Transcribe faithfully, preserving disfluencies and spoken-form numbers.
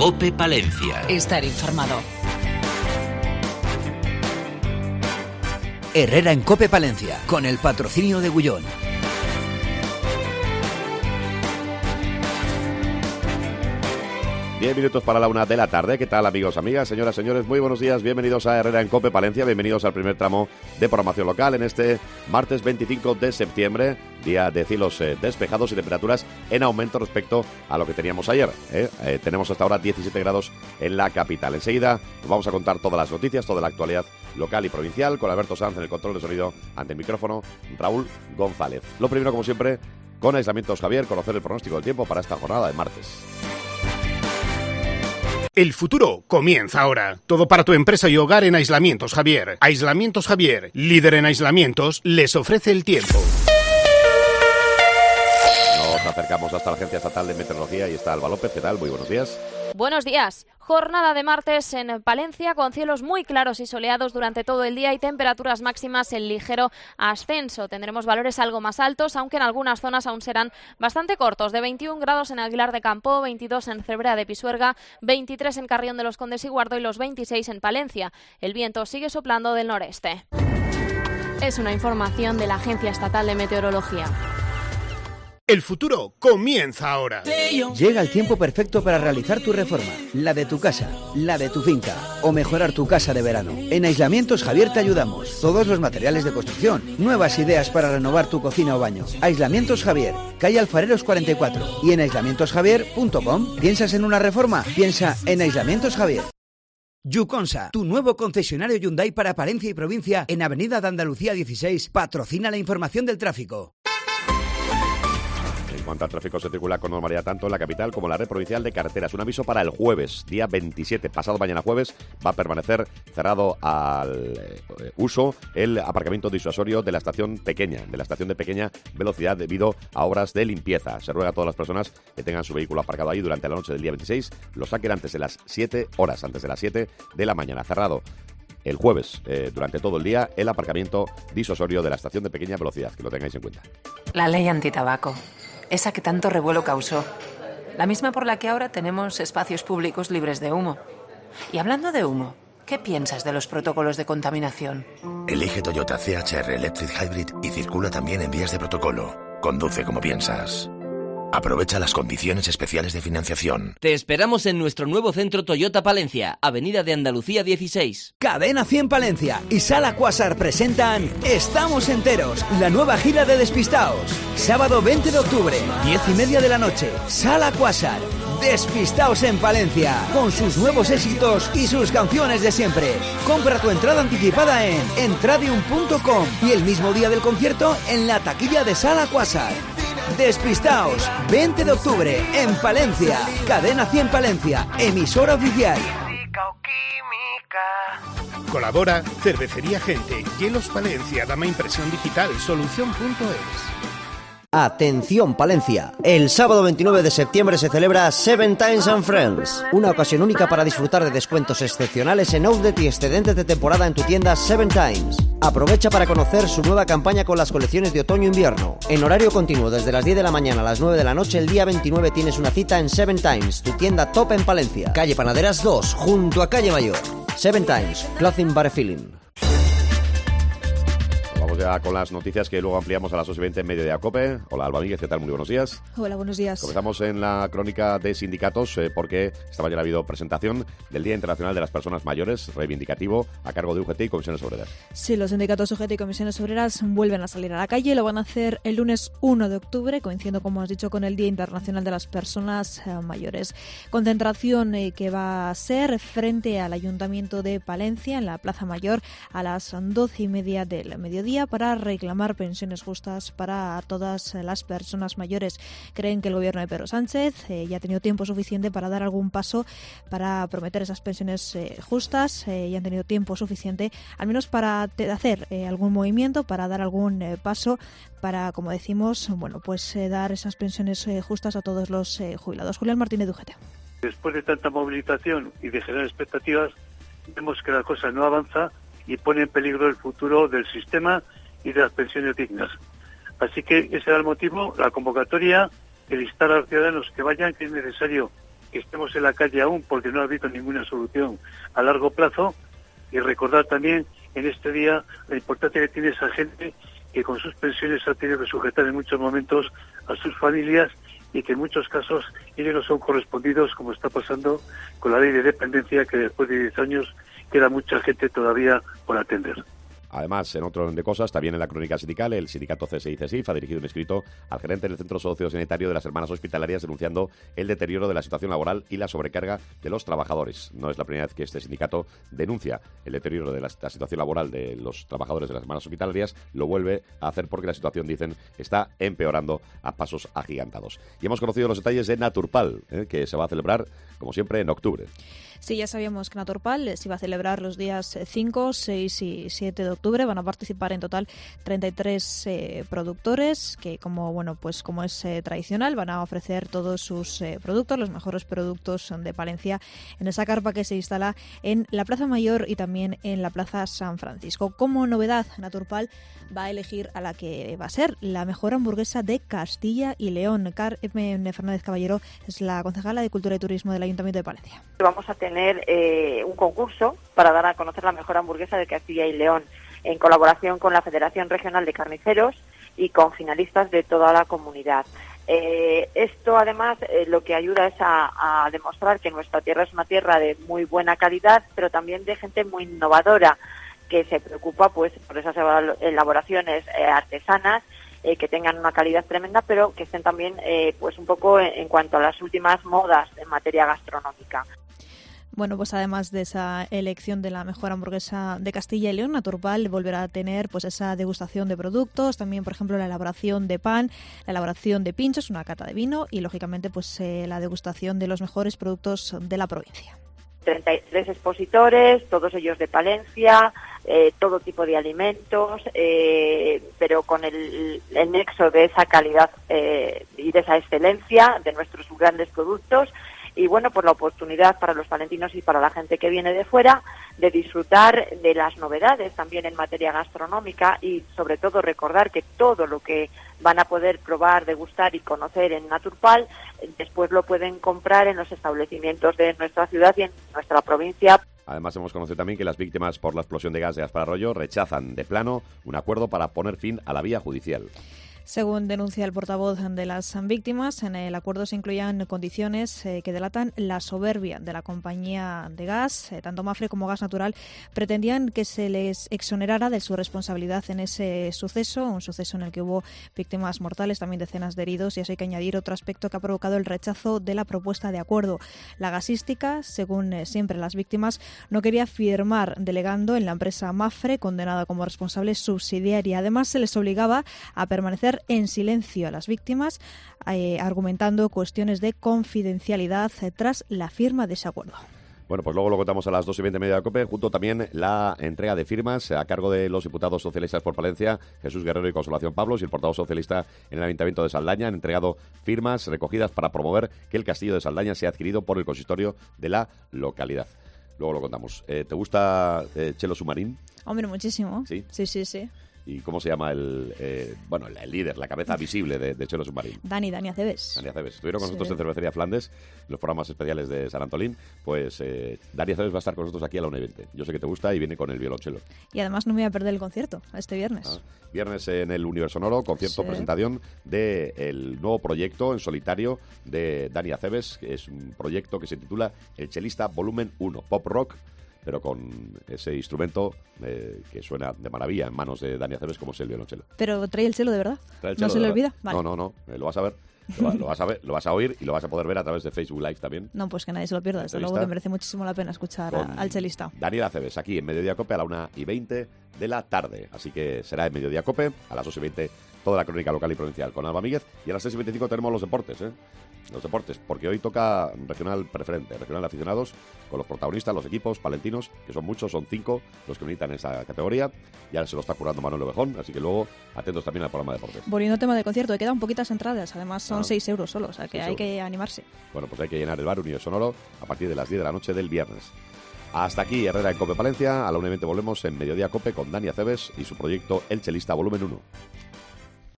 COPE Palencia. Estar informado. Herrera en COPE Palencia, con el patrocinio de Gullón. Diez minutos para la una de la tarde. ¿Qué tal, amigos, amigas, señoras, señores? Muy buenos días. Bienvenidos a Herrera en COPE Palencia. Bienvenidos al primer tramo de programación local en este martes veinticinco de septiembre, día de cielos eh, despejados y temperaturas en aumento respecto a lo que teníamos ayer. ¿eh? Eh, tenemos hasta ahora diecisiete grados en la capital. Enseguida os vamos a contar todas las noticias, toda la actualidad local y provincial, con Alberto Sanz en el control de sonido, ante el micrófono Raúl González. Lo primero, como siempre, con Aislamientos Javier, conocer el pronóstico del tiempo para esta jornada de martes. El futuro comienza ahora. Todo para tu empresa y hogar en Aislamientos Javier. Aislamientos Javier, líder en aislamientos, les ofrece el tiempo. Nos acercamos hasta la Agencia Estatal de Meteorología y está Alba López. ¿Qué tal? Muy buenos días. Buenos días. Jornada de martes en Palencia con cielos muy claros y soleados durante todo el día y temperaturas máximas en ligero ascenso. Tendremos valores algo más altos, aunque en algunas zonas aún serán bastante cortos. De veintiún grados en Aguilar de Campo, veintidós en Cebrera de Pisuerga, veintitrés en Carrión de los Condes y Guardo y los veintiséis en Palencia. El viento sigue soplando del noreste. Es una información de la Agencia Estatal de Meteorología. El futuro comienza ahora. Llega el tiempo perfecto para realizar tu reforma, la de tu casa, la de tu finca o mejorar tu casa de verano. En Aislamientos Javier te ayudamos. Todos los materiales de construcción, nuevas ideas para renovar tu cocina o baño. Aislamientos Javier, calle Alfareros cuarenta y cuatro y en aislamientos javier punto com. ¿Piensas en una reforma? Piensa en Aislamientos Javier. Yuconsa, tu nuevo concesionario Hyundai para Palencia y provincia en Avenida de Andalucía dieciséis, patrocina la información del tráfico. En cuanto al tráfico, se circula con normalidad tanto en la capital como en la red provincial de carreteras. Un aviso para el jueves, día veintisiete, pasado mañana jueves, va a permanecer cerrado al eh, uso el aparcamiento disuasorio de la estación pequeña, de la estación de pequeña velocidad debido a obras de limpieza. Se ruega a todas las personas que tengan su vehículo aparcado ahí durante la noche del día veintiséis, lo saquen antes de las siete horas, antes de las siete de la mañana. Cerrado el jueves, eh, durante todo el día, el aparcamiento disuasorio de la estación de pequeña velocidad, que lo tengáis en cuenta. La ley antitabaco. Esa que tanto revuelo causó. La misma por la que ahora tenemos espacios públicos libres de humo. Y hablando de humo, ¿qué piensas de los protocolos de contaminación? Elige Toyota C H R Electric Hybrid y circula también en vías de protocolo. Conduce como piensas. Aprovecha las condiciones especiales de financiación. Te esperamos en nuestro nuevo centro Toyota Palencia, Avenida de Andalucía dieciséis. Cadena cien Palencia y Sala Quasar presentan Estamos Enteros, la nueva gira de Despistaos. Sábado veinte de octubre, diez y media de la noche, Sala Quasar. Despistaos en Palencia, con sus nuevos éxitos y sus canciones de siempre. Compra tu entrada anticipada en entradium punto com y el mismo día del concierto en la taquilla de Sala Quasar. Despistaos, veinte de octubre, en Palencia. Cadena cien Palencia, emisora oficial. Colabora Cervecería Gente, Hielos Palencia, Dama Impresión Digital, Solución punto es. Atención Palencia, el sábado veintinueve de septiembre se celebra Seven Times and Friends, una ocasión única para disfrutar de descuentos excepcionales en outlet y excedentes de temporada en tu tienda Seven Times. Aprovecha para conocer su nueva campaña con las colecciones de otoño-invierno. En horario continuo desde las diez de la mañana a las nueve de la noche, el día veintinueve tienes una cita en Seven Times, tu tienda top en Palencia, calle Panaderas dos, junto a calle Mayor. Seven Times, Clothing Bar Feeling. Vamos ya con las noticias que luego ampliamos a las dos y veinte en Mediodía Cope. Hola, Alba Míguez, ¿qué tal? Muy buenos días. Hola, buenos días. Comenzamos en la crónica de sindicatos eh, porque esta mañana ha habido presentación del Día Internacional de las Personas Mayores, reivindicativo, a cargo de U G T y Comisiones Obreras. Sí, los sindicatos U G T y Comisiones Obreras vuelven a salir a la calle. Lo van a hacer el lunes uno de octubre, coincidiendo, como has dicho, con el Día Internacional de las Personas eh, Mayores. Concentración eh, que va a ser frente al Ayuntamiento de Palencia, en la Plaza Mayor, a las doce y media del mediodía, para reclamar pensiones justas para todas las personas mayores. Creen que el gobierno de Pedro Sánchez eh, ya ha tenido tiempo suficiente para dar algún paso para prometer esas pensiones eh, justas eh, y han tenido tiempo suficiente al menos para te- hacer eh, algún movimiento, para dar algún eh, paso para, como decimos, bueno, pues eh, dar esas pensiones eh, justas a todos los eh, jubilados. Julián Martínez de U G T. Después de tanta movilización y de generar expectativas, vemos que la cosa no avanza y pone en peligro el futuro del sistema y de las pensiones dignas. Así que ese era el motivo, la convocatoria, el instar a los ciudadanos que vayan, que es necesario que estemos en la calle aún porque no ha habido ninguna solución a largo plazo, y recordar también en este día la importancia que tiene esa gente que con sus pensiones ha tenido que sujetar en muchos momentos a sus familias y que en muchos casos ellos no son correspondidos, como está pasando con la ley de dependencia, que después de diez años queda mucha gente todavía por atender. Además, en otro orden de cosas, también en la crónica sindical, el sindicato C S I C S I F ha dirigido un escrito al gerente del Centro Sociosanitario de las Hermanas Hospitalarias denunciando el deterioro de la situación laboral y la sobrecarga de los trabajadores. No es la primera vez que este sindicato denuncia el deterioro de la, la situación laboral de los trabajadores de las Hermanas Hospitalarias. Lo vuelve a hacer porque la situación, dicen, está empeorando a pasos agigantados. Y hemos conocido los detalles de Naturpal, ¿eh? que se va a celebrar, como siempre, en octubre. Sí, ya sabíamos que Naturpal se iba a celebrar los días cinco, seis y siete de octubre. Van a participar en total treinta y tres eh, productores que, como bueno, pues como es eh, tradicional, van a ofrecer todos sus eh, productos, los mejores productos de Palencia, en esa carpa que se instala en la Plaza Mayor y también en la Plaza San Francisco. Como novedad, Naturpal va a elegir a la que va a ser la mejor hamburguesa de Castilla y León. Carmen Fernández Caballero es la concejala de Cultura y Turismo del Ayuntamiento de Palencia. Vamos a tener eh, un concurso para dar a conocer la mejor hamburguesa de Castilla y León, en colaboración con la Federación Regional de Carniceros y con finalistas de toda la comunidad. Eh, esto, además, eh, lo que ayuda es a, a demostrar que nuestra tierra es una tierra de muy buena calidad, pero también de gente muy innovadora, que se preocupa pues por esas elaboraciones eh, artesanas, eh, que tengan una calidad tremenda, pero que estén también eh, pues un poco en, en cuanto a las últimas modas en materia gastronómica. Bueno, pues además de esa elección de la mejor hamburguesa de Castilla y León, Naturpal volverá a tener pues esa degustación de productos, también, por ejemplo, la elaboración de pan, la elaboración de pinchos, una cata de vino y, lógicamente, pues eh, la degustación de los mejores productos de la provincia. treinta y tres expositores, todos ellos de Palencia, eh, todo tipo de alimentos, eh, pero con el, el nexo de esa calidad eh, y de esa excelencia de nuestros grandes productos. Y bueno, por la oportunidad para los palentinos y para la gente que viene de fuera de disfrutar de las novedades también en materia gastronómica y sobre todo recordar que todo lo que van a poder probar, degustar y conocer en Naturpal, después lo pueden comprar en los establecimientos de nuestra ciudad y en nuestra provincia. Además, hemos conocido también que las víctimas por la explosión de gas de Gaspar Arroyo rechazan de plano un acuerdo para poner fin a la vía judicial. Según denuncia el portavoz de las víctimas, en el acuerdo se incluían condiciones eh, que delatan la soberbia de la compañía de gas. Eh, tanto Mafre como Gas Natural pretendían que se les exonerara de su responsabilidad en ese suceso, un suceso en el que hubo víctimas mortales, también decenas de heridos, y así hay que añadir otro aspecto que ha provocado el rechazo de la propuesta de acuerdo. La gasística, según eh, siempre las víctimas, no quería firmar delegando en la empresa Mafre, condenada como responsable subsidiaria. Además, se les obligaba a permanecer en silencio a las víctimas, eh, argumentando cuestiones de confidencialidad eh, tras la firma de ese acuerdo. Bueno, pues luego lo contamos a las dos y veinte media de COPE, junto también la entrega de firmas a cargo de los diputados socialistas por Palencia, Jesús Guerrero y Consolación Pablos, y el portavoz socialista en el Ayuntamiento de Saldaña. Han entregado firmas recogidas para promover que el castillo de Saldaña sea adquirido por el consistorio de la localidad. Luego lo contamos. Eh, ¿Te gusta eh, Chelo Sumarín? Hombre, muchísimo. Sí, sí, sí. sí. ¿Y cómo se llama el eh, bueno el líder, la cabeza visible de, de Chelo Submarín? Dani, Dani Aceves. Dani Aceves. Estuvieron con sí. nosotros en Cervecería Flandes, en los programas especiales de San Antolín. Pues eh, Dani Aceves va a estar con nosotros aquí a la una y veinte. Yo sé que te gusta y viene con el violonchelo. Y además no me voy a perder el concierto este viernes. Ah, viernes en el Universo Sonoro, concierto, sí. presentación del nuevo proyecto en solitario de Dani Aceves, que es un proyecto que se titula El Chelista Volumen uno, Pop Rock, pero con ese instrumento eh, que suena de maravilla en manos de Dani Aceves, como es el violonchelo. Pero trae el chelo de verdad. El ¿No se le olvida? Vale. No, no, no. Eh, lo vas a ver. Lo, lo, vas a ver, lo vas a oír y lo vas a poder ver a través de Facebook Live también. No, pues que nadie se lo pierda. Desde luego que merece muchísimo la pena escuchar a, al chelista. Daniel Aceves, aquí en Mediodía Cope a la una y veinte de la tarde. Así que será en Mediodía Cope, a las dos y veinte toda la crónica local y provincial con Alba Míguez. Y a las seis y veinticinco tenemos los deportes, ¿eh? Los deportes, porque hoy toca regional preferente, regional de aficionados, con los protagonistas, los equipos palentinos, que son muchos, son cinco los que militan en esa categoría. Ya se lo está curando Manuel Ovejón, así que luego atentos también al programa de deportes. Volviendo al tema del concierto, quedan poquitas entradas, además son seis ah, euros solo, o sea que hay euros. que animarse. Bueno, pues hay que llenar el bar Universo Sonoro a partir de las diez de la noche del viernes. Hasta aquí Herrera en Cope Palencia, a la una y veinte volvemos en Mediodía Cope con Dani Aceves y su proyecto El Chelista Volumen uno.